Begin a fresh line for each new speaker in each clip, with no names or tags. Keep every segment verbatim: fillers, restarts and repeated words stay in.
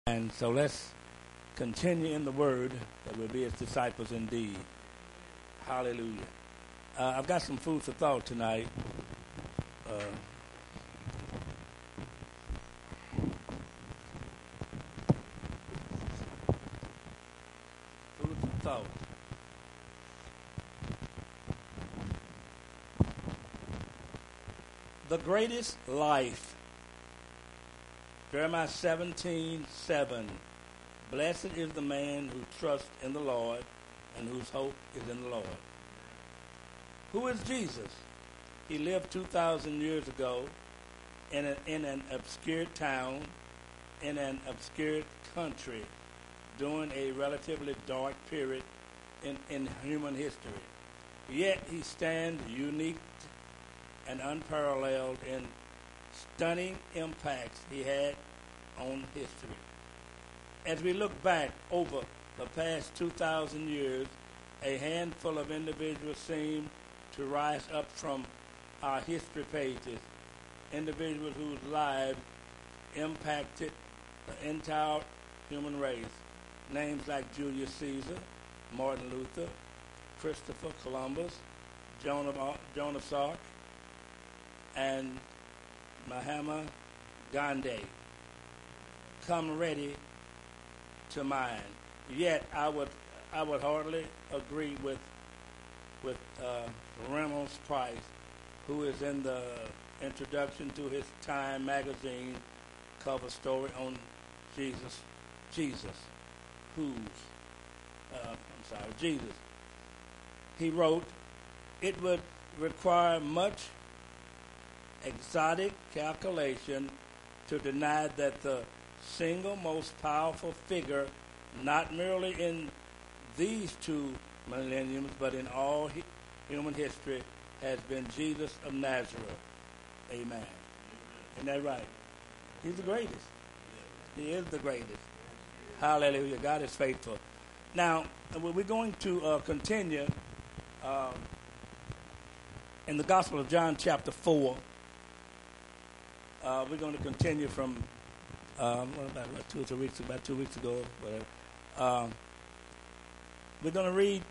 And so let's continue in the word that we'll be his disciples indeed. Hallelujah. Uh, I've got some food for thought tonight. Uh, food for thought. The greatest life. Jeremiah seventeen seven. Blessed is the man who trusts in the Lord and whose hope is in the Lord. Who is Jesus? He lived two thousand years ago in, a, in an obscure town, in an obscure country, during a relatively dark period in, in human history. Yet he stands unique and unparalleled in stunning impacts he had on history. As we look back over the past two thousand years, a handful of individuals seem to rise up from our history pages, individuals whose lives impacted the entire human race. Names like Julius Caesar, Martin Luther, Christopher Columbus, Joan of, Joan of Arc, and Mahatma Gandhi come ready to mind. Yet I would I would hardly agree with with uh, Reynolds Price, who is in the introduction to his Time magazine cover story on Jesus. Jesus, who's uh, I'm sorry, Jesus. He wrote, "It would require much exotic calculation to deny that the single most powerful figure, not merely in these two millenniums, but in all hi- human history, has been Jesus of Nazareth." Amen. Isn't that right? He's the greatest. He is the greatest. Hallelujah. God is faithful. Now, we're going to uh, continue um, in the Gospel of John chapter four. Uh, we're going to continue from um, what about what, two or three weeks, about two weeks ago, whatever. Um, we're going to read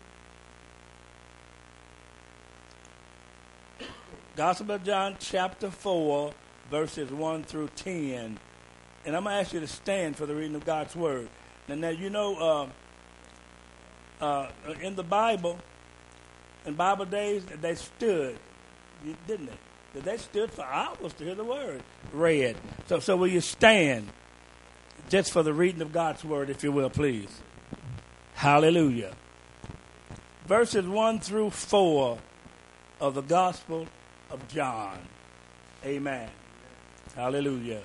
Gospel of John chapter four, verses one through ten. And I'm going to ask you to stand for the reading of God's Word. And now, you know, uh, uh, in the Bible, in Bible days, they stood, didn't they? They stood for hours to hear the Word read. So, so will you stand just for the reading of God's Word, if you will, please? Hallelujah. Verses one through four of the Gospel of John. Amen. Hallelujah.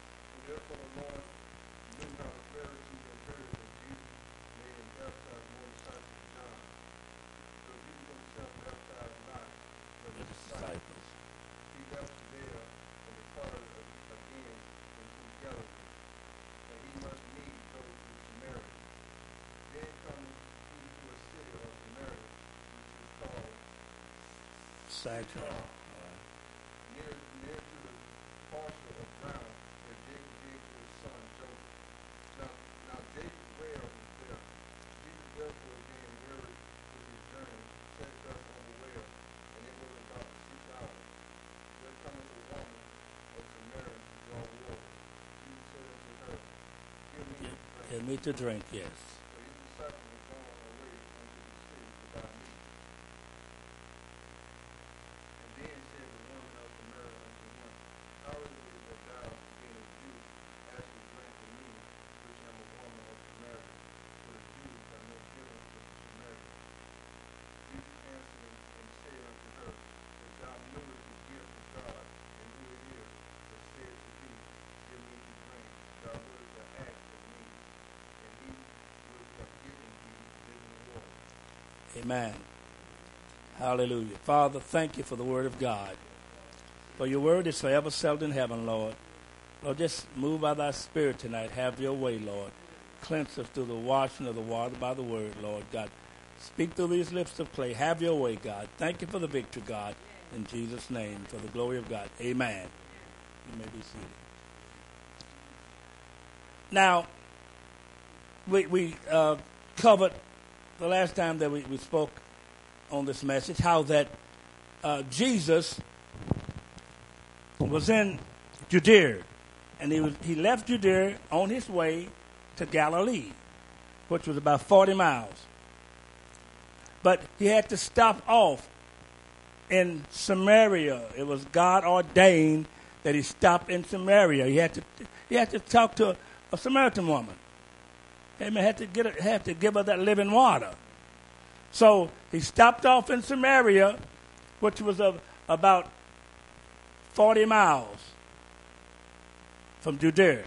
Sacrifice.
Near, near to the parcel of ground where Jacob gave to his son Joseph. Now, now Jacob well was there. Jesus therefore being weary with his journey, sat thus on the well, and it was about the sixth hour. There cometh a woman of Samaria to draw water. Jesus said unto her, Give me to drink.
Give me to drink, yes.
For his disciples were gone away unto the city without meat. Then said the woman of Samaria unto him, How is it that thou, being a Jew, askest drink of me, which am a woman of Samaria? For the Jews have no dealings with the Samaritans. Jesus answered and said unto her, If thou knewest the gift of God, and who it is that said to thee, Give me to drink, thou wouldst have asked of me, and he would have given thee living water.
Amen. Hallelujah. Father, thank you for the word of God. For your word is forever settled in heaven, Lord. Lord, just move by thy spirit tonight. Have your way, Lord. Cleanse us through the washing of the water by the word, Lord God. Speak through these lips of clay. Have your way, God. Thank you for the victory, God. In Jesus' name, for the glory of God. Amen. You may be seated. Now, we, we uh, covered the last time that we, we spoke on this message, how that uh, Jesus was in Judea, and he was he left Judea on his way to Galilee, which was about forty miles. But he had to stop off in Samaria. It was God ordained that he stopped in Samaria. He had to he had to talk to a, a Samaritan woman. Amen. Had to get her, had to give her that living water. So he stopped off in Samaria, which was a, about forty miles from Judea.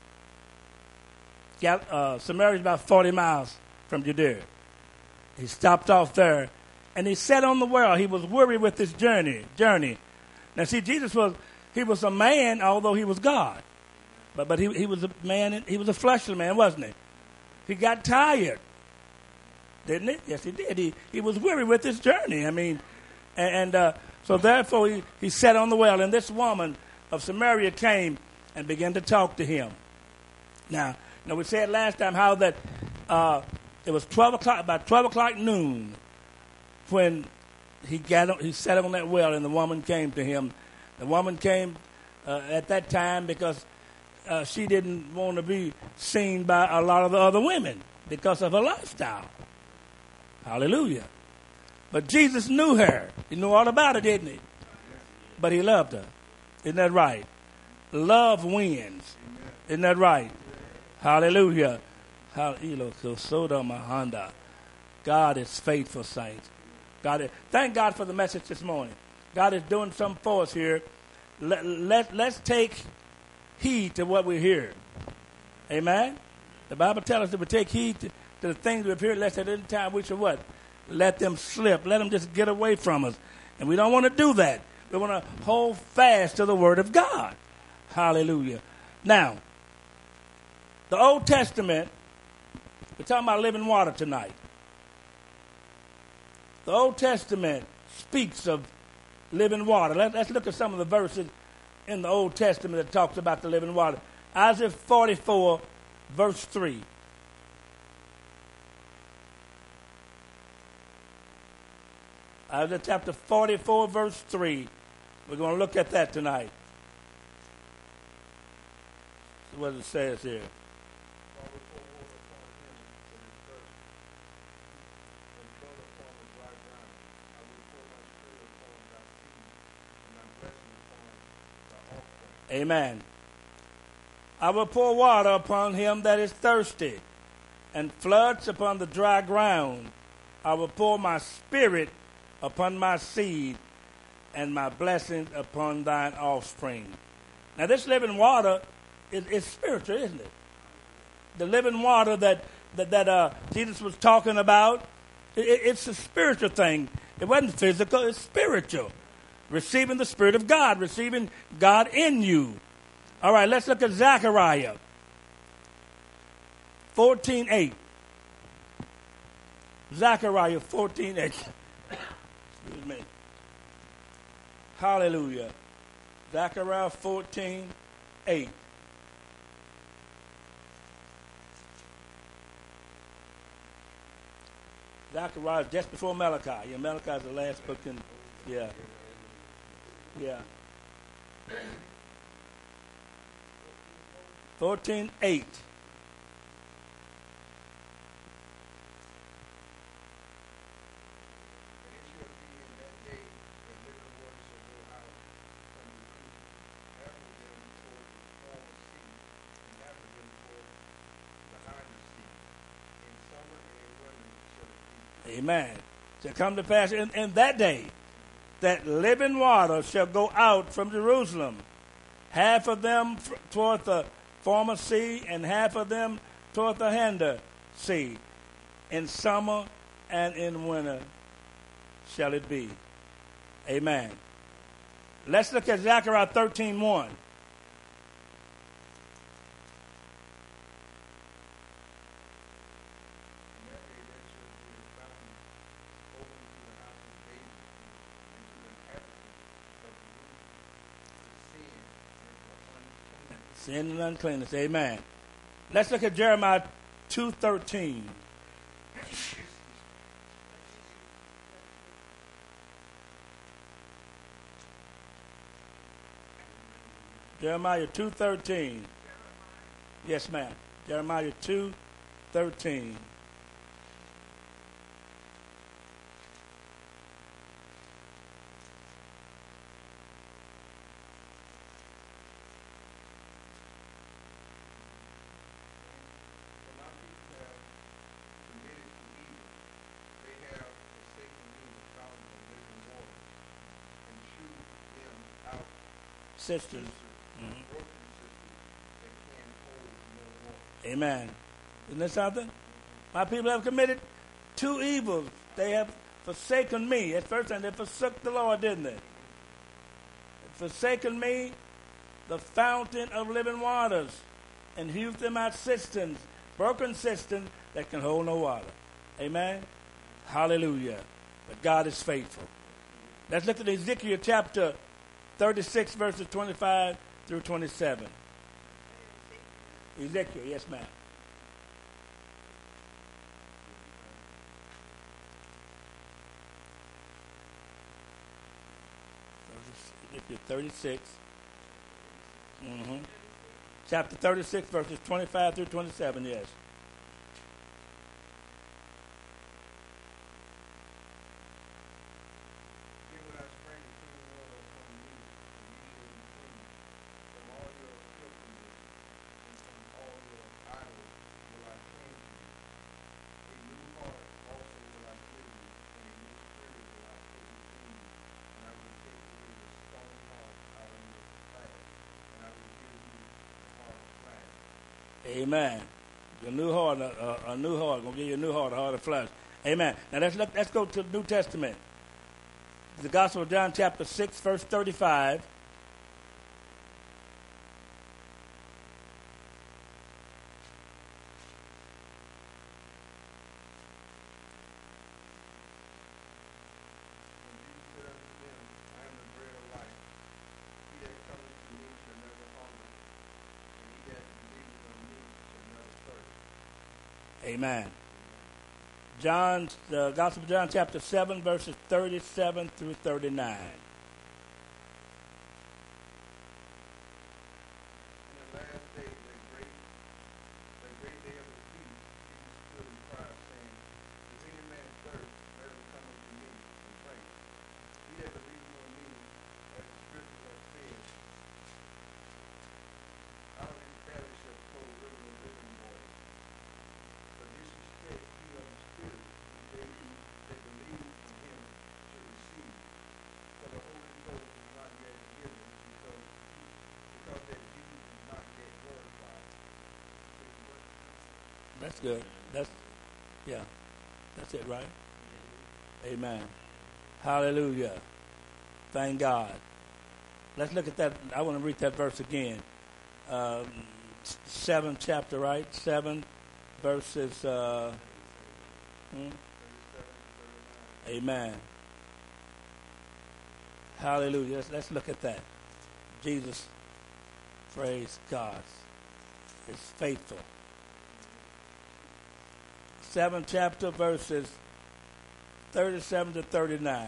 Gal, uh, Samaria is about forty miles from Judea. He stopped off there, and he sat on the well. He was weary with his journey. Journey. Now, see, Jesus was he was a man, although he was God, but but he he was a man. He was a fleshly man, wasn't he? He got tired, didn't he? Yes, he did. He he was weary with his journey. I mean, and, and uh, so therefore he he sat on the well, and this woman of Samaria came and began to talk to him. Now, now we said last time how that. Uh, It was twelve o'clock, about twelve o'clock noon, when he got on, he sat on that well, and the woman came to him. The woman came uh, at that time because uh, she didn't want to be seen by a lot of the other women because of her lifestyle. Hallelujah! But Jesus knew her. He knew all about her, didn't he? But he loved her. Isn't that right? Love wins. Isn't that right? Hallelujah. God is faithful, saints. God is, thank God for the message this morning. God is doing something for us here. Let, let, let's take heed to what we hear. Amen? The Bible tells us that we take heed to, to the things we've heard, lest at any time we should what? Let them slip. Let them just get away from us. And we don't want to do that. We want to hold fast to the Word of God. Hallelujah. Now, the Old Testament, we're talking about living water tonight. The Old Testament speaks of living water. Let, let's look at some of the verses in the Old Testament that talks about the living water. Isaiah forty-four, verse three. Isaiah chapter forty-four, verse three. We're going to look at that tonight. See what it says here. Amen. I will pour water upon him that is thirsty, and floods upon the dry ground. I will pour my spirit upon my seed, and my blessings upon thine offspring. Now, this living water is, is spiritual, isn't it? The living water that that, that uh, Jesus was talking about, it, it's a spiritual thing. It wasn't physical; it's spiritual. Receiving the Spirit of God, receiving God in you. All right, let's look at Zechariah fourteen eight. Zechariah fourteen eight. Excuse me. Hallelujah. Zechariah fourteen eight. Zechariah just before Malachi. Yeah, Malachi is the last book in, yeah. Yeah. fourteen eight. Amen. Shall come to pass in, in that day that living water shall go out from Jerusalem, half of them f- toward the former sea, and half of them toward the hinder sea. In summer and in winter shall it be. Amen. Let's look at Zechariah thirteen one. Sin and uncleanness. Amen. Let's look at Jeremiah two thirteen. Jeremiah two thirteen. Yes, ma'am. Jeremiah two thirteen. Sisters. Mm-hmm. Amen. Isn't that something? My people have committed two evils. They have forsaken me. At first time they forsook the Lord, didn't they? Forsaken me, the fountain of living waters, and hewed them out cisterns, broken cisterns that can hold no water. Amen? Hallelujah. But God is faithful. Let's look at Ezekiel chapter thirty-six, verses twenty-five through twenty-seven. Ezekiel, yes, ma'am. Ezekiel thirty-six. Mm-hmm. Chapter thirty-six, verses twenty-five through twenty-seven, yes. Amen. A new heart, a, a, a new heart. Gonna give you a new heart, a heart of flesh. Amen. Now let's look. Let's go to the New Testament. The Gospel of John, chapter six, verse thirty-five. Amen. John, the Gospel of John, chapter seven, verses thirty-seven through thirty-nine. That's good. That's, yeah, that's it, right? Amen. Hallelujah. Thank God. Let's look at that. I want to read that verse again. Um, seven chapter, right? Seven verses. Uh, hmm? Amen. Hallelujah. Let's, let's look at that. Jesus, praise God, is faithful. Seven chapter verses thirty-seven to thirty-nine.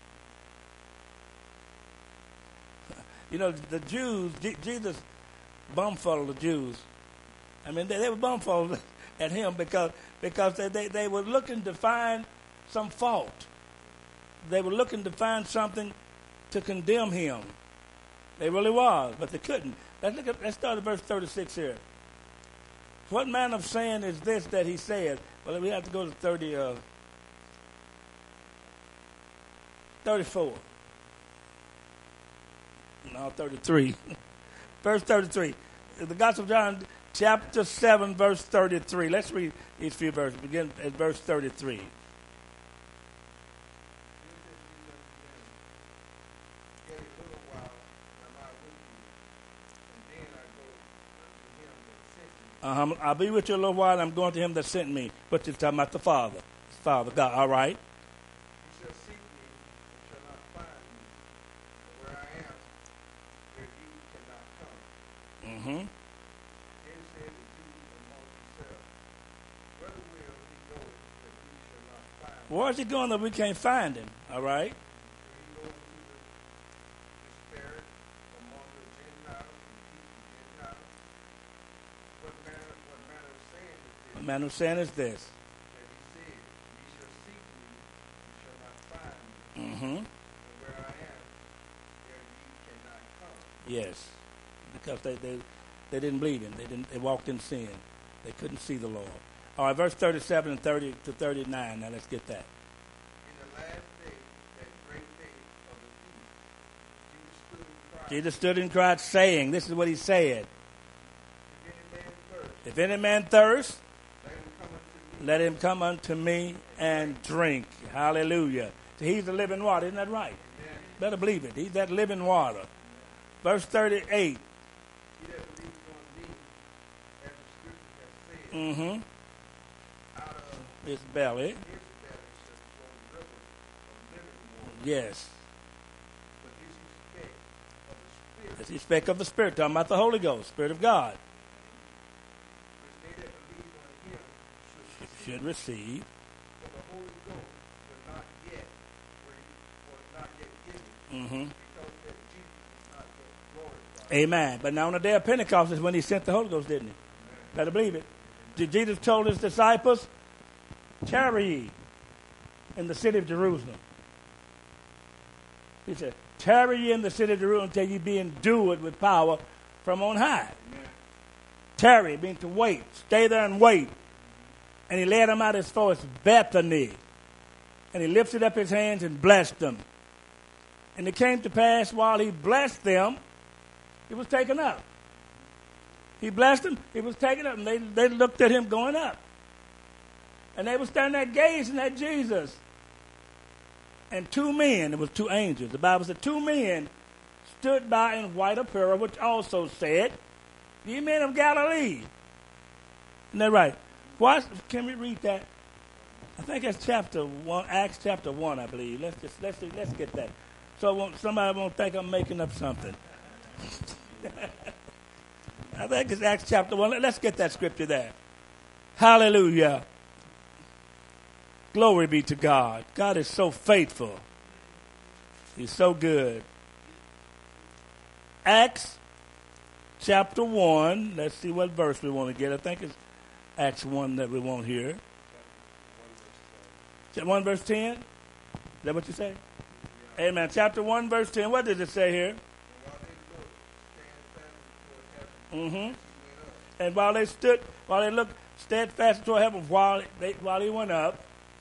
You know, the Jews, G- Jesus bumfuddled the Jews. I mean, they, they were bumfuddled at him because because they, they, they were looking to find some fault. They were looking to find something to condemn him. They really was, but they couldn't. Let's look at, let's start at verse thirty-six here. What manner of saying is this that he said? Well, we have to go to thirty, uh, thirty-four. No, thirty-three. Verse thirty-three. The Gospel of John, chapter seven, verse thirty-three. Let's read these few verses. Begin at verse thirty-three. Uh-huh. I'll be with you a little while. I'm going to him that sent me. But you're talking about the Father. Father, God. All right.
You shall seek me and shall not find me. Where I am, where you cannot come.
Mm-hmm.
Then said the Jews among themselves, will he goeth that we shall not find him?
Where's he going that we can't find him? All right.
He goes to the, the spirit among the Gentiles and teach the Gentiles. What manner, what manner of saying is this?
What manner of saying is this?
That he said, ye shall seek me, you shall not find me.
Mm-hmm.
And where I am, there ye cannot come.
Yes. Because they, they, they didn't believe him. They didn't they walked in sin. They couldn't see the Lord. All right, verse thirty-seven and thirty to thirty-nine. Now let's get that.
In the last day, that great day of the feast, Jesus stood and cried,
Jesus stood and cried, saying, this is what he said.
if any man thirst,
If any man thirst,
let him come unto me.
let him come unto me and drink. Hallelujah. So he's the living water. Isn't that right?
Amen.
Better believe it. He's that living water. Verse thirty-eight.
He that believes on me, as the scripture has said,
Mm-hmm.
out of
His belly.
his belly shall flow rivers of living water.
Yes.
But this he spake of the Spirit,
As he spake of the Spirit, talking about the Holy Ghost, Spirit of God,
which they that believe on him should receive.
should receive.
For the Holy Ghost was not yet, where he was not yet given,
Mm-hmm.
because that Jesus was not yet glorified.
Amen. But now on the day of Pentecost is when he sent the Holy Ghost, didn't he? Better believe it. Je- Jesus told his disciples, tarry ye in the city of Jerusalem. He said, tarry ye in the city of Jerusalem until ye be endued with power from on high.
Amen.
Tarry means to wait. Stay there and wait. And he led them out as far as Bethany. And he lifted up his hands and blessed them. And it came to pass while he blessed them, he was taken up. He blessed them, he was taken up. And they, they looked at him going up. And they were standing there gazing at Jesus. And two men, it was two angels. The Bible said two men stood by in white apparel, which also said, ye men of Galilee. Isn't that right? Why, can we read that? I think that's chapter one, Acts chapter one, I believe. Let's just let's let's get that. So I won't, somebody won't think I'm making up something. I think it's Acts chapter one. Let's get that scripture there. Hallelujah. Glory be to God. God is so faithful. He's so good. Acts chapter one. Let's see what verse we want to get. I think it's Acts one that we want here. one verse ten? Is that what you say? Amen. Chapter one verse ten. What does it say here? Mm-hmm. And while they stood, while they looked steadfast toward heaven, while they while he went up,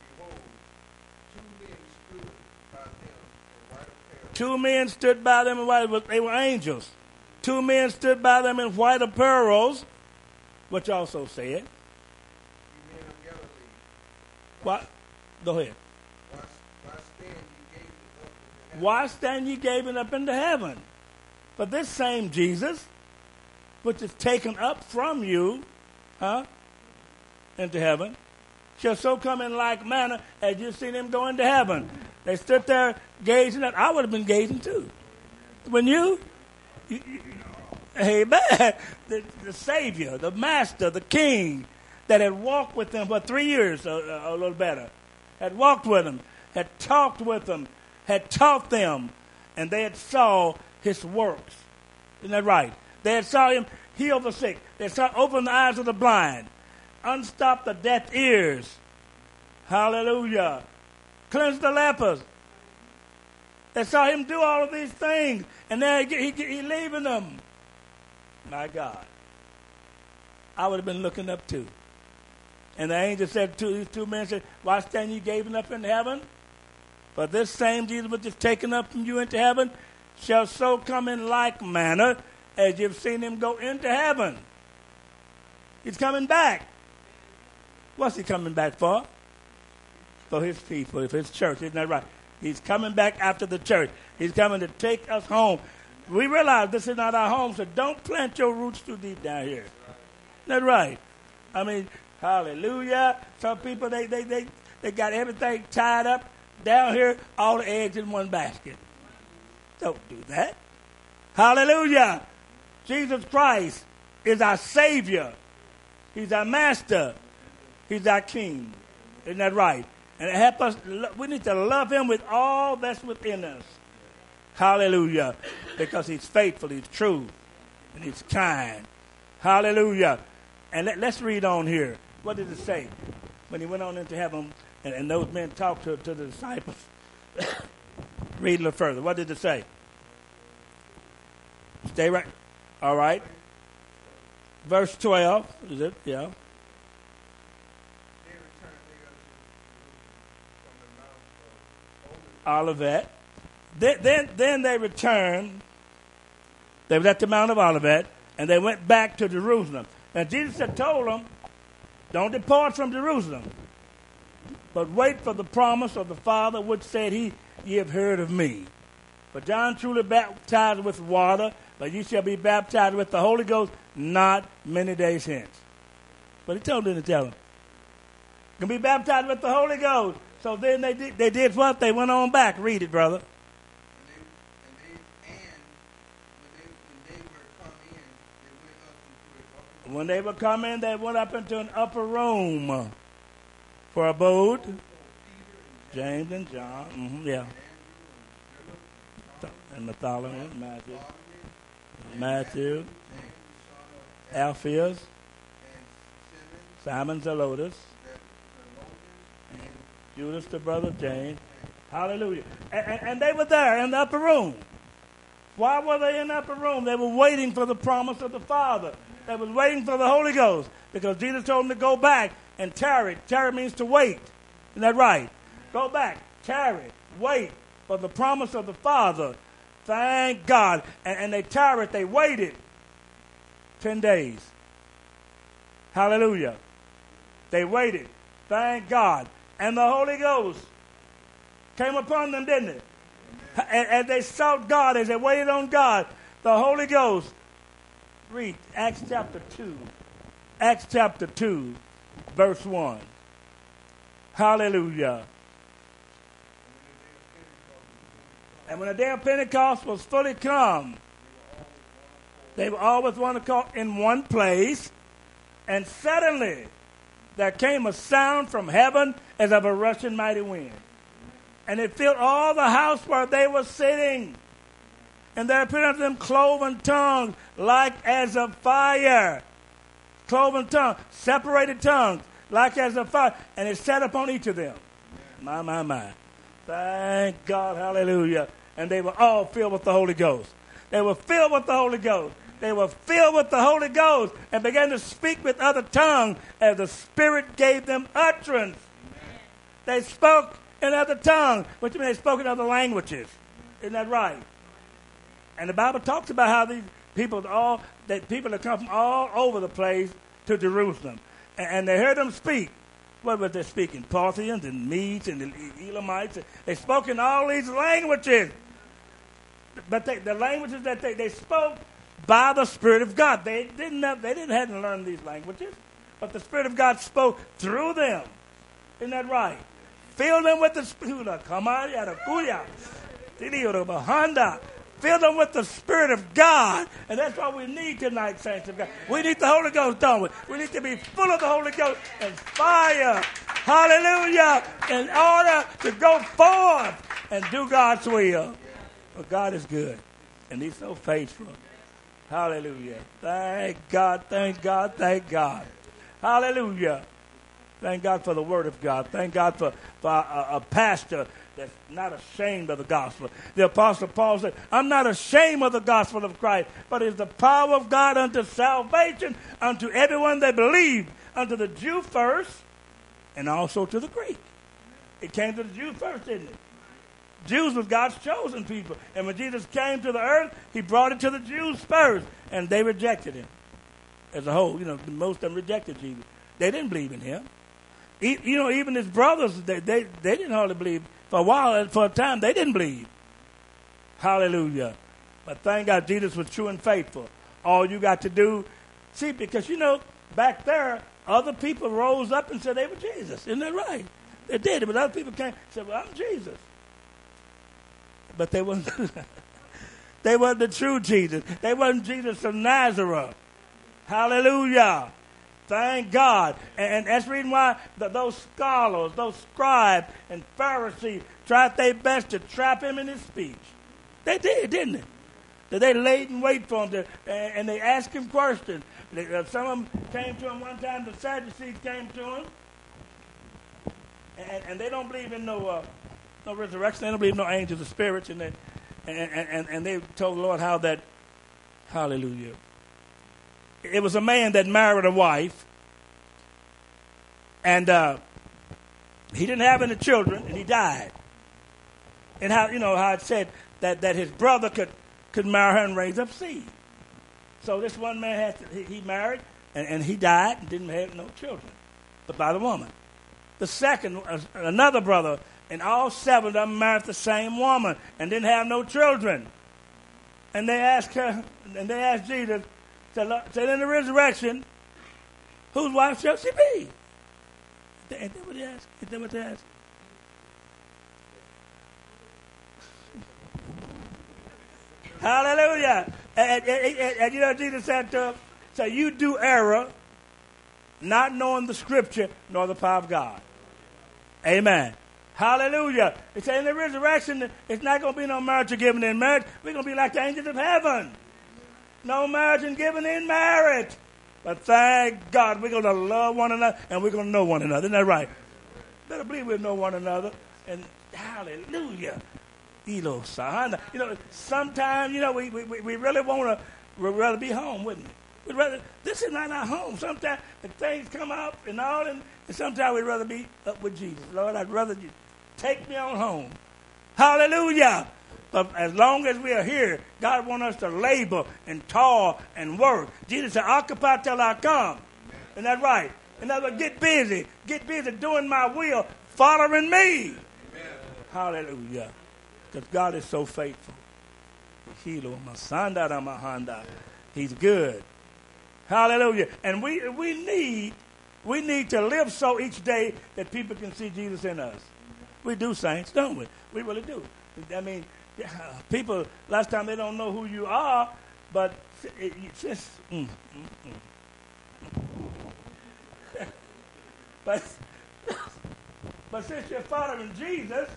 two men stood by them in white. They were angels. Two men stood by them in white apparels, which also said, "What? Go ahead. Why stand ye gazing up into heaven? For this same Jesus, which is taken up from you, huh, into heaven, shall so come in like manner as you've seen him go into heaven." They stood there gazing at. I would have been gazing too. When you, you, you amen, the, the Savior, the Master, the King, that had walked with them for three years, or, or a little better, had walked with them, had talked with them, had taught them, and they had saw his works. Isn't that right? They had saw him heal the sick. They saw open the eyes of the blind, unstop the deaf ears. Hallelujah. Cleanse the lepers. They saw him do all of these things, and then he, he, he leaving them. My God. I would have been looking up too. And the angel said to these two men, said, "Why stand ye gazing up into heaven? For this same Jesus which is taken up from you into heaven shall so come in like manner as you've seen him go into heaven." He's coming back. What's he coming back for? For his people, for his church. Isn't that right? He's coming back after the church. He's coming to take us home. We realize this is not our home, so don't plant your roots too deep down here. Isn't that right? I mean, hallelujah. Some people, they, they, they, they got everything tied up down here, all the eggs in one basket. Don't do that. Hallelujah. Jesus Christ is our Savior. He's our Master. He's our King. Isn't that right? And it help us, we need to love him with all that's within us. Hallelujah. Because he's faithful, he's true, and he's kind. Hallelujah. And let, let's read on here. What did it say? When he went on into heaven and, and those men talked to, to the disciples. Read a little further. What did it say? Stay right. All right. Verse twelve. Is it? Yeah. Olivet. Then, then, then they returned. They were at the Mount of Olivet, and they went back to Jerusalem. And Jesus had told them, don't depart from Jerusalem, but wait for the promise of the Father, which said he, ye have heard of me. For John truly baptized with water, but ye shall be baptized with the Holy Ghost not many days hence. But he told them to tell them. You're going to be baptized with the Holy Ghost. So then they did, they did what? They went on back. Read it, brother. When they would come in, they went up into an upper room for abode. James and John, mm-hmm, yeah. And Bartholomew, Matthew, Matthew, Alphaeus, Simon Zelotes, Judas the brother of James. Hallelujah. And, and, and they were there in the upper room. Why were they in the upper room? They were waiting for the promise of the Father. They were waiting for the Holy Ghost because Jesus told them to go back and tarry. Tarry means to wait. Isn't that right? Go back, tarry, wait for the promise of the Father. Thank God. And, and they tarried, they waited ten days. Hallelujah. They waited. Thank God. And the Holy Ghost came upon them, didn't it? And, and they sought God as they waited on God. The Holy Ghost. Read Acts chapter two. Acts chapter two, verse one. Hallelujah. And when the day of Pentecost was fully come, they were all with one accord in one place. And suddenly there came a sound from heaven as of a rushing mighty wind. And it filled all the house where they were sitting. And there appeared unto them cloven tongues like as of fire. Cloven tongues, separated tongues, like as of fire. And it sat upon each of them. My, my, my. Thank God, hallelujah. And they were all filled with the Holy Ghost. They were filled with the Holy Ghost. They were filled with the Holy Ghost and began to speak with other tongues as the Spirit gave them utterance. Amen. They spoke in other tongues, which means they spoke in other languages. Isn't that right? And the Bible talks about how these people all that people that come from all over the place to Jerusalem, and, and they heard them speak. What were they speaking? Parthians and Medes and the Elamites. They spoke in all these languages, but they, the languages that they, they spoke by the Spirit of God. They didn't have, they didn't have to learn these languages, but the Spirit of God spoke through them. Isn't that right? Fill them with the Spirit. Come on, Honda. Fill them with the Spirit of God. And that's what we need tonight, saints of God. We need the Holy Ghost, don't we? We need to be full of the Holy Ghost and fire. Hallelujah. In order to go forth and do God's will. But God is good. And he's so faithful. Hallelujah. Thank God, thank God, thank God. Hallelujah. Thank God for the Word of God. Thank God for, for a, a pastor that's not ashamed of the gospel. The Apostle Paul said, I'm not ashamed of the gospel of Christ, but it's the power of God unto salvation, unto everyone that believes, unto the Jew first, and also to the Greek. It came to the Jew first, didn't it? Jews was God's chosen people. And when Jesus came to the earth, he brought it to the Jews first, and they rejected him. As a whole, you know, most of them rejected Jesus. They didn't believe in him. He, you know, even his brothers, they, they, they didn't hardly believe. For a while, and for a time, they didn't believe. Hallelujah. But thank God Jesus was true and faithful. All you got to do, see, because, you know, back there, other people rose up and said they were Jesus. Isn't that right? They did, but other people came and said, well, I'm Jesus. But they weren't, they weren't the true Jesus. They weren't Jesus of Nazareth. Hallelujah. Thank God. And, and that's the reason why the, those scholars, those scribes and Pharisees tried their best to trap him in his speech. They did, didn't they? That they laid in wait for him, to, and, and they asked him questions. They, uh, some of them came to him one time. The Sadducees came to him, and, and they don't believe in no uh, no resurrection. They don't believe in no angels or spirits, and they and, and, and they told the Lord how that, hallelujah. It was a man that married a wife, and uh, he didn't have any children, and he died. And how you know how it said that, that his brother could, could marry her and raise up seed. So this one man had to, he, he married, and, and he died and didn't have no children, but by the woman. The second, uh, another brother, and all seven of them married the same woman and didn't have no children. And they asked her, and they asked Jesus, said, said in the resurrection, whose wife shall she be? Ain't that what they asked? Ain't that what they asked? Hallelujah. And, and, and, and you know, Jesus said to him, so you do error, not knowing the scripture nor the power of God. Amen. Hallelujah. He said in the resurrection, it's not going to be no marriage or giving in marriage. We're going to be like the angels of heaven. No marriage and giving in marriage. But thank God we're going to love one another and we're going to know one another. Isn't that right? Better believe we'll know one another. And hallelujah. You know, sometimes, you know, we, we, we really want to we'd rather be home, wouldn't we? We'd rather, this is not our home. Sometimes the things come up and all, and, and sometimes we'd rather be up with Jesus. Lord, I'd rather you take me on home. Hallelujah. But as long as we are here, God wants us to labor and toil and work. Jesus said, occupy till I come. Isn't that right? In other words, get busy. Get busy doing my will, following me. Amen. Hallelujah. Because God is so faithful. He's good. Hallelujah. And we we need we need to live so each day that people can see Jesus in us. We do, saints, don't we? We really do. I mean, people, last time they don't know who you are, but it, it just, mm, mm, mm. but, but since you're following Jesus,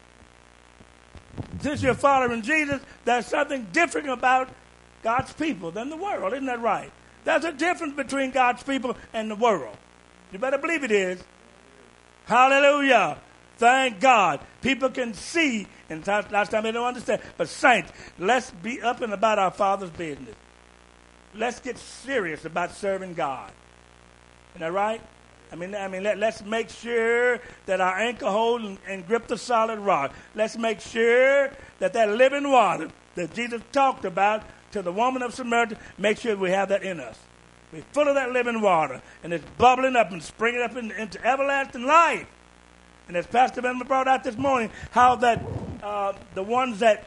since you're following Jesus, there's something different about God's people than the world. Isn't that right? There's a difference between God's people and the world. You better believe it is. Hallelujah. Thank God. People can see, and last time they don't understand. But saints, let's be up and about our Father's business. Let's get serious about serving God. Isn't that right? I mean, I mean, let, let's make sure that our anchor hold and, and grip the solid rock. Let's make sure that that living water that Jesus talked about to the woman of Samaria, make sure we have that in us. We're full of that living water, and it's bubbling up and springing up in, into everlasting life. And as Pastor Ben brought out this morning, how that uh, the ones that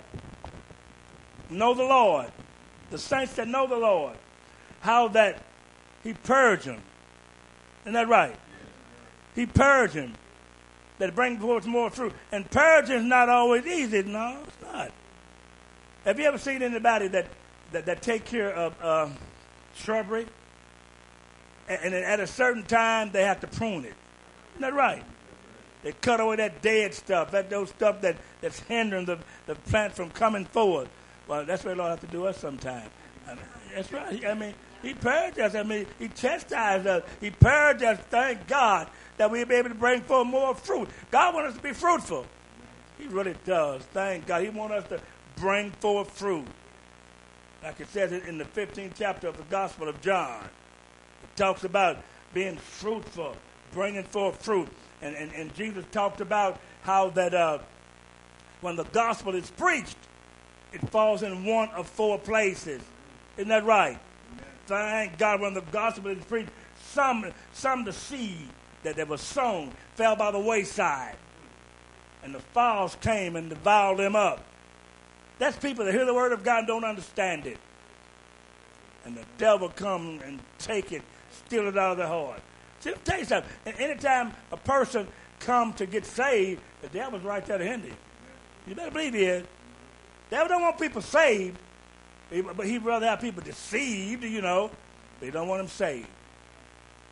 know the Lord, the saints that know the Lord, how that he purged them. Isn't that right? He purged them. That bring forth more fruit. And purging is not always easy. No, it's not. Have you ever seen anybody that, that, that take care of uh, shrubbery? And, and at a certain time, they have to prune it. Isn't that right? They cut away that dead stuff, that those stuff that, that's hindering the, the plant from coming forward. Well, that's what the Lord has to do us sometime. I mean, that's right. I mean, he purged us. I mean, he chastised us. He purged us, thank God, that we'll be able to bring forth more fruit. God wants us to be fruitful. He really does. Thank God. He wants us to bring forth fruit. Like it says in the fifteenth chapter of the Gospel of John. It talks about being fruitful, bringing forth fruit. And, and, and Jesus talked about how that uh, when the gospel is preached, it falls in one of four places. Isn't that right? Amen. Thank God, when the gospel is preached, some some the seed that, that was sown fell by the wayside. And the fowls came and devoured them up. That's people that hear the word of God and don't understand it. And the devil come and take it, steal it out of their heart. See, let me tell you something. And anytime a person come to get saved, the devil's right there to hinder you. You better believe he is. The devil don't want people saved, but he'd rather have people deceived, you know. But he don't want them saved.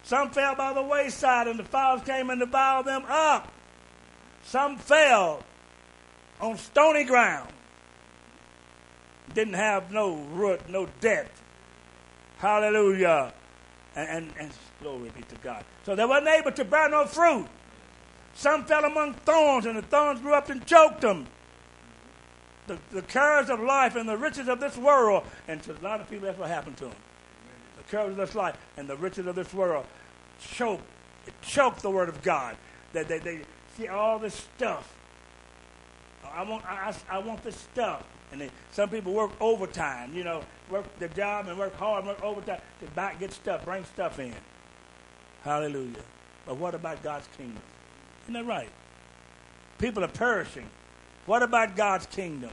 Some fell by the wayside, and the fowls came and devoured them up. Some fell on stony ground. Didn't have no root, no depth. Hallelujah. And, and, and glory be to God. So they weren't able to bear no fruit. Some fell among thorns, and the thorns grew up and choked them. The, the cares of life and the riches of this world. And to a lot of people, that's what happened to them. The cares of this life and the riches of this world choke, it choked the word of God. That they, they, they see all this stuff. I want, I, I want this stuff. And they, some people work overtime, you know, work the job and work hard, work overtime to buy, get stuff, bring stuff in. Hallelujah. But what about God's kingdom? Isn't that right? People are perishing. What about God's kingdom?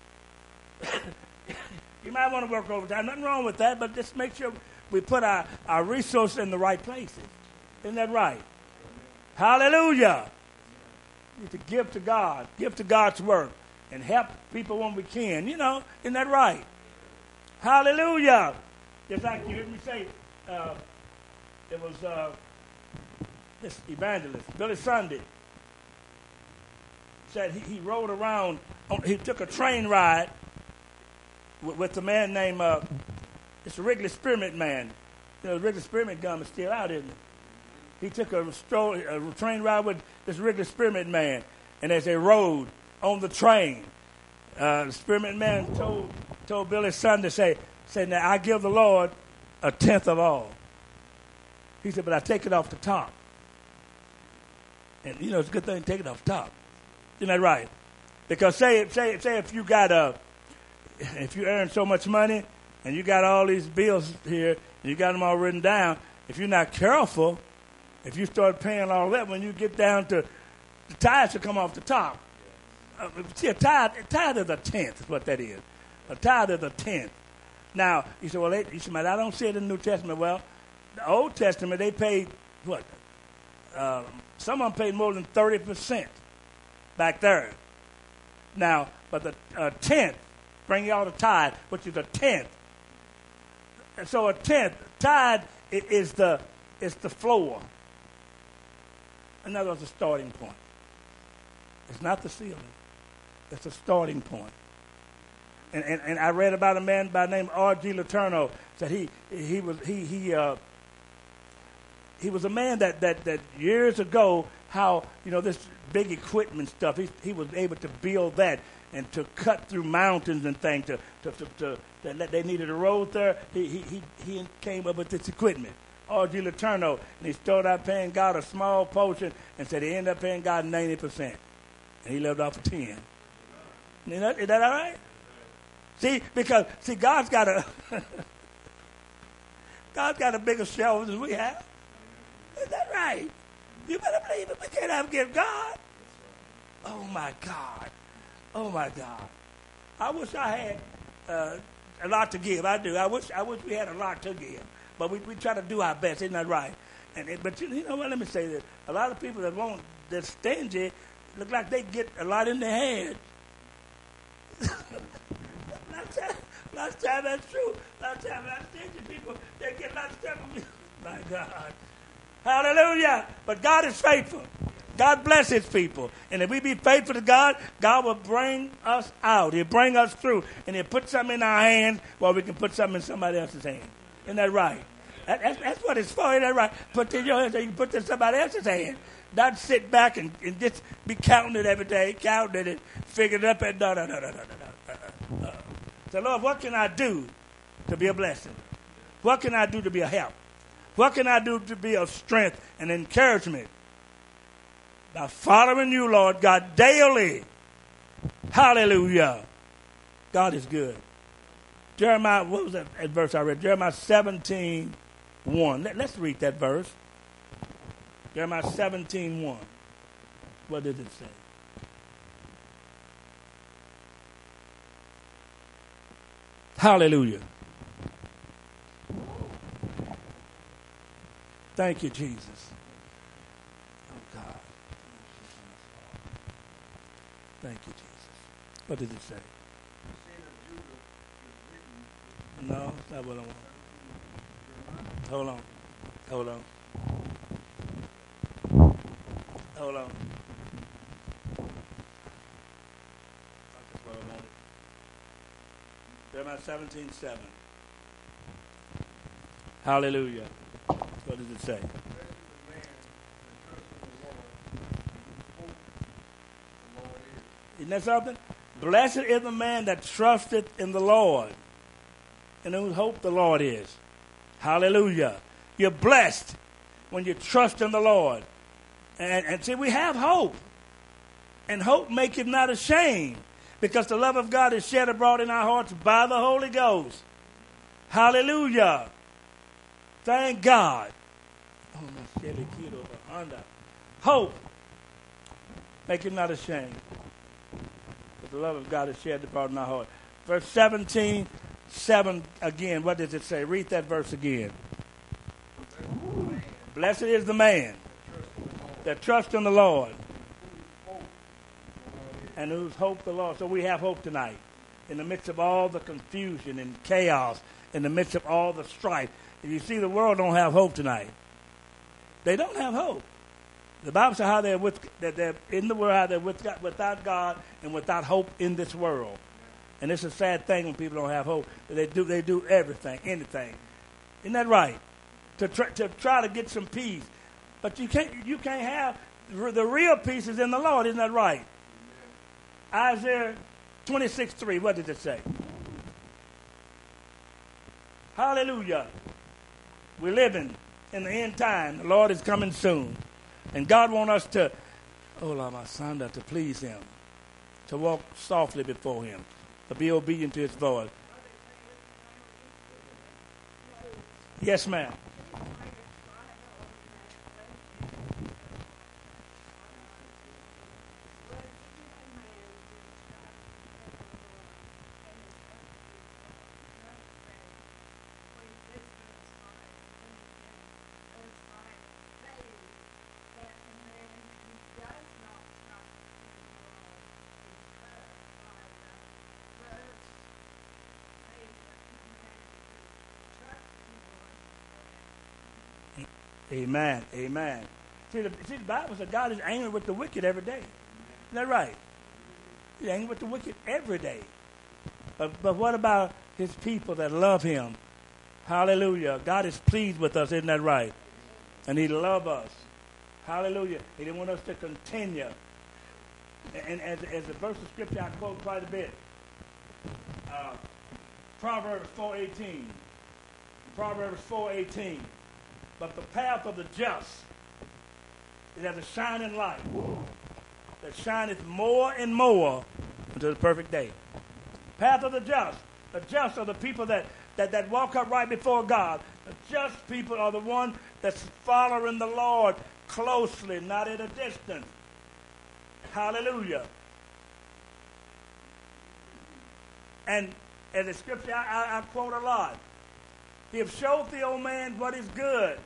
You might want to work overtime. Nothing wrong with that, but just make sure we put our, our resources in the right places. Isn't that right? Hallelujah. We need to give to God, give to God's work, and help people when we can. You know, isn't that right? Hallelujah. Just like you heard me say, uh, it was uh, this evangelist, Billy Sunday, said he, he rode around, on, he took a train ride with, with a man named, uh, it's a Wrigley Spearmint man. You know, the Wrigley Spearmint gum is still out, isn't it? He took a, stroll, a train ride with this Wrigley Spearmint man, and as they rode on the train, uh, the Spearmint man told told Billy Sunday, say, said, now I give the Lord a tenth of all. He said, but I take it off the top. And, you know, it's a good thing to take it off the top. Isn't that right? Because say, say, say if you got a, if you earn so much money and you got all these bills here and you got them all written down, if you're not careful, if you start paying all that, when you get down to, the tithes will come off the top. Uh, see, a tithe, a tithe is a tenth, is what that is. A tithe is a tenth. Now, you say, well, they, you say, I don't see it in the New Testament. Well, the Old Testament, they paid, what? Uh, some of them paid more than thirty percent back there. Now, but the uh, tenth, bring y'all the tithe, which is a tenth. And so a tenth, tithe is the, is the floor. In other words, the starting point. It's not the ceiling. It's a starting point. And, and and I read about a man by the name R G Letourneau. That he he was he he uh, he was a man that, that, that years ago, how, you know, this big equipment stuff, he he was able to build that and to cut through mountains and things to to to, to that they needed a road there. He he he he came up with this equipment. R G Letourneau, and he started out paying God a small portion, and said he ended up paying God ninety percent, and he lived off of ten. Is that, is that all right? See, because see, God's got a God's got a bigger shelf than we have. Is that right? You better believe it. We can't outgive God. Oh my God! Oh my God! I wish I had uh, a lot to give. I do. I wish I wish we had a lot to give. But we, we try to do our best, isn't that right? And it, but you, you know what? Let me say this: a lot of people that won't, that stingy, look like they get a lot in their head. last, time, last time that's true. Last time I stingy people, they get a lot of stuff. My God, hallelujah! But God is faithful. God bless His people, and if we be faithful to God, God will bring us out. He'll bring us through, and He'll put something in our hands while we can put something in somebody else's hand. Isn't that right? That, that's, that's what it's for. Isn't that right? Put it in your hand so you can put it in somebody else's hand. Not sit back and, and just be counting it every day, counting it and figuring it up. And no, no, no, no, no, no, no. Uh, so, Lord, what can I do to be a blessing? What can I do to be a help? What can I do to be of strength and encouragement? By following you, Lord God, daily. Hallelujah. God is good. Jeremiah, what was that, that verse I read? Jeremiah seventeen one. Let, let's read that verse. Jeremiah seventeen one. What does it say? Hallelujah. Thank you, Jesus. Oh, God. Thank you, Jesus. What does it say? No, that's not what I want. Hold on. Hold on. Hold on. That's what I wanted. Jeremiah seventeen seven. Hallelujah. What does it say? Isn't that something? Blessed is the man that trusteth in the Lord, and whose hope the Lord is. Hallelujah. You're blessed when you trust in the Lord. And, and see, we have hope. And hope maketh not ashamed, because the love of God is shed abroad in our hearts by the Holy Ghost. Hallelujah. Thank God. Hope maketh not ashamed, but the love of God is shed abroad in our heart. Verse seventeen, seven again. What does it say? Read that verse again. Blessed is the man that trusts in the Lord, and whose hope the Lord. So we have hope tonight. In the midst of all the confusion and chaos, in the midst of all the strife. If you see, the world don't have hope tonight. They don't have hope. The Bible says how they're, with, that they're in the world, how they're with God, without God and without hope in this world. And it's a sad thing when people don't have hope. They do, they do everything, anything. Isn't that right? To try, to try to get some peace. But you can't, you can't have, the real peace is in the Lord. Isn't that right? Isaiah twenty-six three, what did it say? Hallelujah. We're living in the end time. The Lord is coming soon. And God wants us to, oh, my son, to please him, to walk softly before him, to be obedient to his voice. Yes, ma'am. Amen. Amen. See the, see, the Bible says God is angry with the wicked every day. Isn't that right? He's angry with the wicked every day. But, but what about his people that love him? Hallelujah. God is pleased with us. Isn't that right? And he loves us. Hallelujah. He didn't want us to continue. And, and as, as a verse of scripture I quote quite a bit. Uh, Proverbs four eighteen. Proverbs four eighteen. But the path of the just is as a shining light that shineth more and more until the perfect day. Path of the just. The just are the people that, that, that walk up right before God. The just people are the ones that's following the Lord closely, not at a distance. Hallelujah. And as the scripture I, I, I quote a lot, he have showed the old man what is good.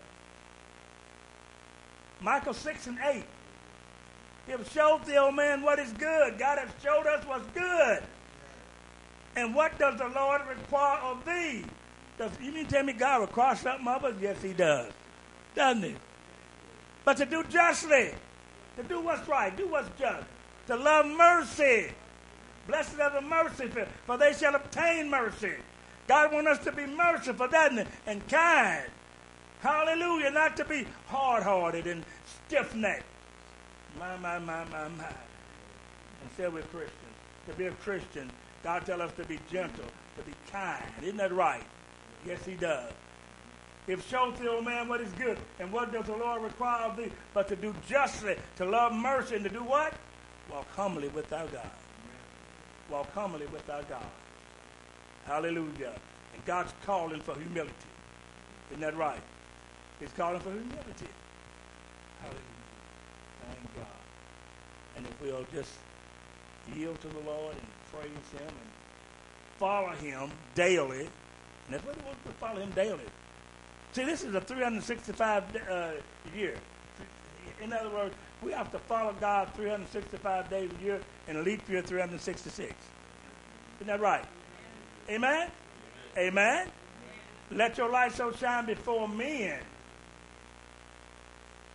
Micah six and eight. He have showed the old man what is good. God has showed us what's good. And what does the Lord require of thee? Does, you mean tell me God requires something of us? Yes, he does. Doesn't he? But to do justly, to do what's right, do what's just, to love mercy. Blessed are the merciful, for they shall obtain mercy. God wants us to be merciful, doesn't he? And kind. Hallelujah. Not to be hard-hearted and stiff-necked. My, my, my, my, my. And say we're Christians. To be a Christian, God tells us to be gentle, to be kind. Isn't that right? Yes, he does. If shown to the old man what is good, and what does the Lord require of thee? But to do justly, to love mercy, and to do what? Walk humbly with our God. Walk humbly with our God. Hallelujah. And God's calling for humility. Isn't that right? He's calling for humility. Hallelujah. Thank God. And if we'll just yield to the Lord and praise him and follow him daily, and that's what we want to follow him daily. See, this is a three hundred sixty-five uh, year. In other words, we have to follow God three hundred sixty-five days a year and a leap year three hundred sixty-six. Isn't that right? Amen? Amen? Amen? Let your light so shine before men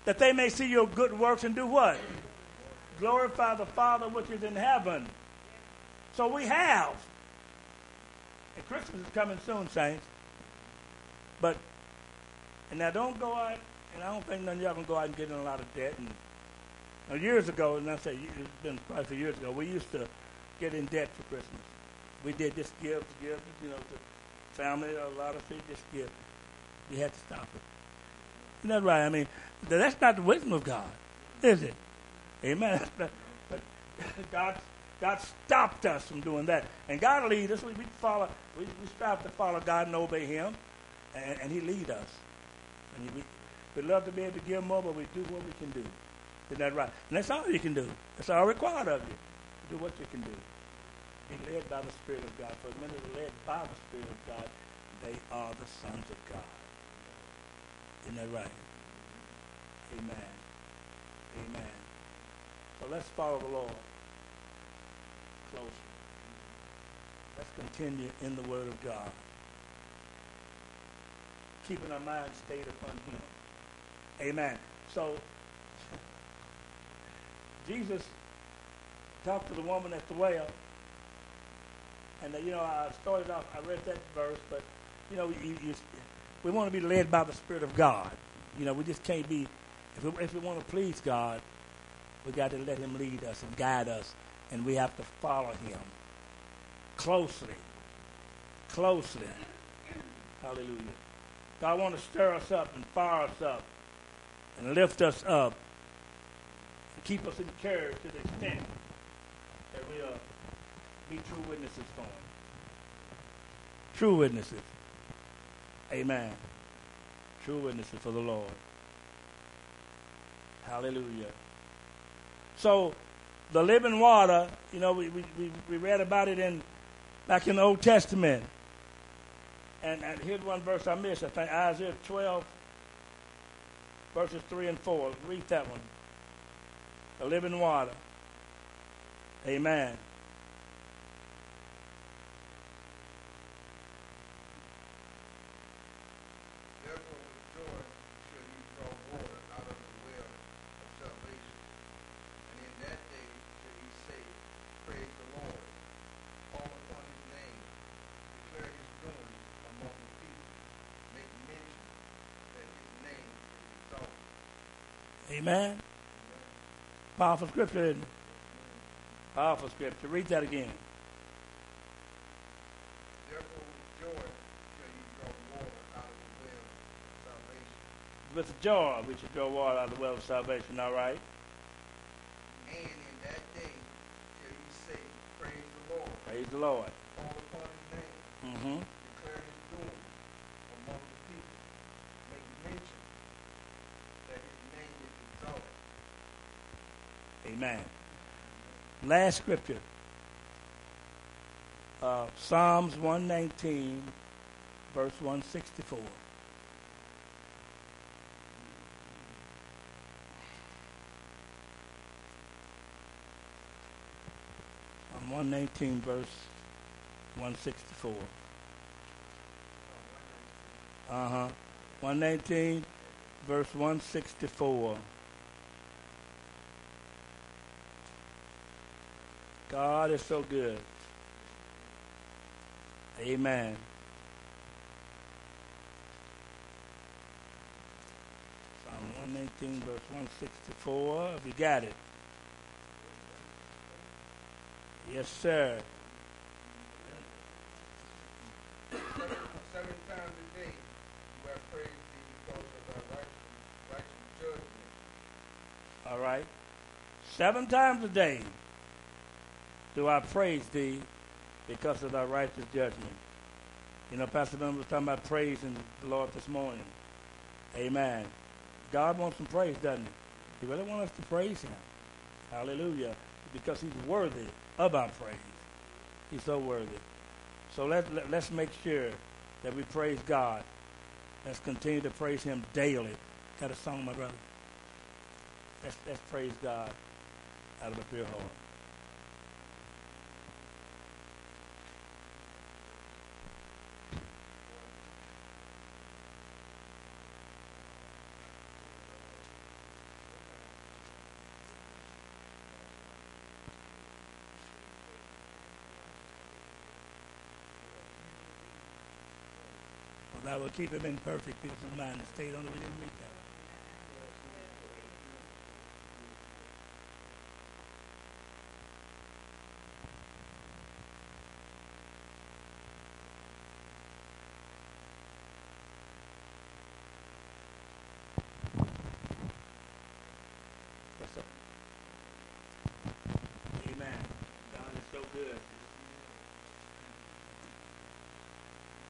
that they may see your good works and do what? Glorify the Father which is in heaven. So we have. And Christmas is coming soon, saints. But, and now don't go out, and I don't think none of y'all can go out and get in a lot of debt. And now years ago, and I say it's been probably a few years ago, we used to get in debt for Christmas. We did just give, give, you know, to family, a lot of people just give. We had to stop it. Isn't that right? I mean, that's not the wisdom of God, is it? Amen. But God, God stopped us from doing that. And God will lead us. We, we follow. We, we strive to follow God and obey Him, and, and He lead us. And we, we love to be able to give more, but we do what we can do. Isn't that right? And that's all you can do. That's all required of you. Do what you can do. Be led by the Spirit of God. For men that are led by the Spirit of God, they are the sons of God. Isn't that right? Amen. Amen. So let's follow the Lord closely. Let's continue in the Word of God, keeping our minds stayed upon Him. Amen. So Jesus talked to the woman at the well, and uh, you know, I started off. I read that verse, but you know, you, you, we want to be led by the Spirit of God. You know, we just can't be. If we, if we want to please God, we got to let Him lead us and guide us, and we have to follow Him closely, closely. Hallelujah. God wants to stir us up and fire us up and lift us up and keep us encouraged to the extent that we'll be true witnesses for Him. True witnesses. Amen. True witnesses for the Lord. Hallelujah. So, the living water, you know, we, we, we read about it in back in the Old Testament. And, and here's one verse I missed. I think Isaiah twelve, verses three and four. Read that one. The living water. Amen.
Therefore, with joy shall you draw water out of the well of salvation. And in that day shall you say, Praise the Lord. Call upon His name. Declare His doings among the people. Make mention that His name is exalted.
Amen.
Amen.
Powerful scripture, isn't it?
Amen.
Powerful scripture. Read that again.
Therefore, with joy shall you draw water out of the well of salvation.
With joy, we should draw water out of the well of salvation, all right?
And in that day shall you say, Praise the Lord.
Praise the Lord.
Call upon His name.
Mm-hmm.
Declare His doings among the people. Make mention that His name is exalted.
Amen. Last scripture. Uh, Psalms one nineteen, verse one sixty-four. Psalm one nineteen, verse one sixty-four. Uh-huh. one nineteen, verse one sixty-four. God is so good. Amen. Psalm one nineteen, verse one sixty-four. Have you got it? Yes, sir.
Seven, seven times a day you have praised Thee because of Thy righteous, righteous judgment.
All right. Seven times a day do I praise Thee because of Thy righteous judgment. You know, Pastor Ben was talking about praising the Lord this morning. Amen. God wants some praise, doesn't He? He really wants us to praise Him. Hallelujah. Because He's worthy of our praise. He's so worthy. So let, let, let's make sure that we praise God. Let's continue to praise Him daily. Got a song, my brother? Let's, let's praise God out of a pure heart. I will keep him in perfect peace of mind and stayed on the reading recap.